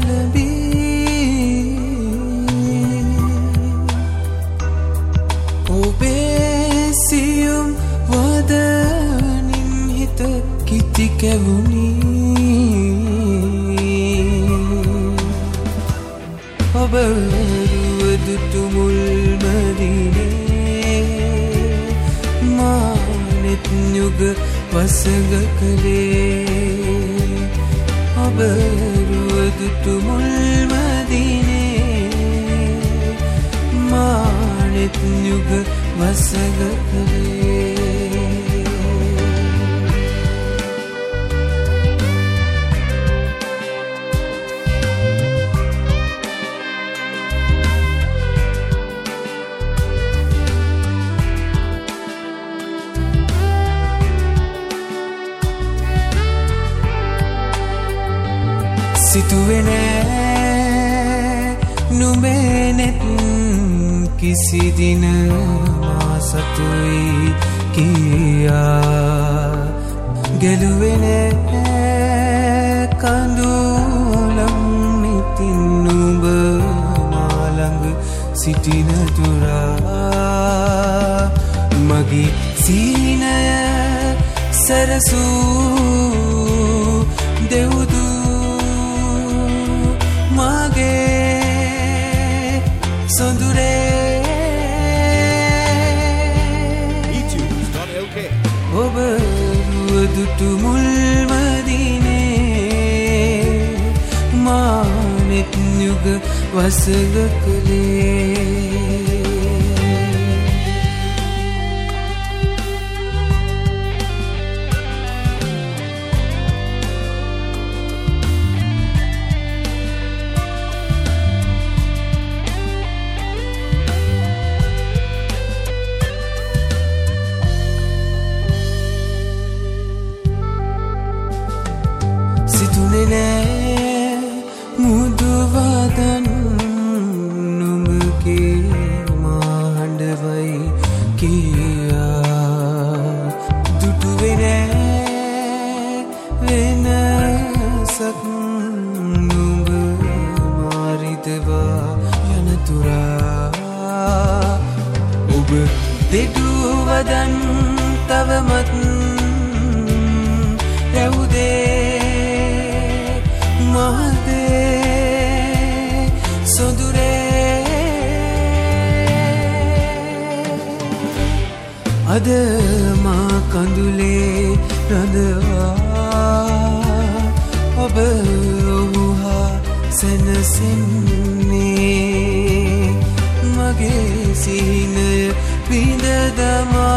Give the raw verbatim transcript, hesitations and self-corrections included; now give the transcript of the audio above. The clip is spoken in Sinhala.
වැළඹී ඔබේ සියුම් වදනින් හිත කිති කැවුණි ඔබ රුවදුටු මුල්ම දිනේ මානෙත් යුග වසඟ කළේ ඔබ රුවදුටු මුල්ම දිනේ මානෙත් යුග වසඟ කළේ සිතුවේ නෑ නුඹේ නෙත් කිසි දින මා සතුයි කියා ගැලුවේ නෑ කඳුලම් ඉතින් නුඹ මා ළඟ සිටින තුරා මගේ සීනය සරසූ දෙව්දු මගේ සොඳුරේ ඔබ රුවදුටු මුල්ම දිනේ මානෙත් යුග වසඟ කළේ මුදුවදන් නුඹගේ මාහඬවයි කියා දුටුවේ නෑ වෙනසක් නුඹ මාරිදවා යන තුරා ඔබ දෙඩුවදන් තවමත් රැවුදේ මහදේ සොඳුරේ අද මා කඳුලේ රඳවා ඔබ ඔහු හා සැනසෙන්නේ මගේ සිහිනය විඳ දමා